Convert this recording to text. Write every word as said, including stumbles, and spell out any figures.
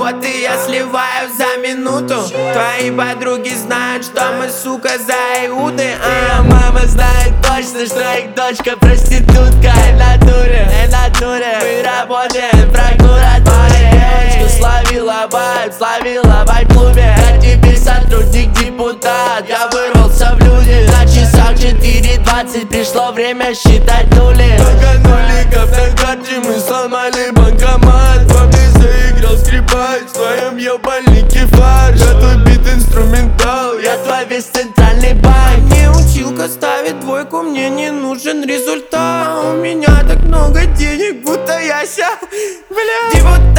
работы я сливаю за минуту. Твои подруги знают, что мы, сука, за Иуды. А мама знает точно, что их дочка проститутка. Эй, натуре, эй, натуре, мы работаем в прокуратуре. Девочка словила вайб, словила вайб в клубе. Я теперь сотрудник, депутат, я вырвался в люди. На часах четыре двадцать, пришло время считать нули. Много нуликов на карте, мы сломали банкомат. Во мне заиграл скрипач, в твоем ебальнике фарш. Я твой бит инструментал, Я твой весь центральный банк. Мне училка ставит двойку, мне не нужен результат. У меня так много денег, будто я ся, бля, депутат.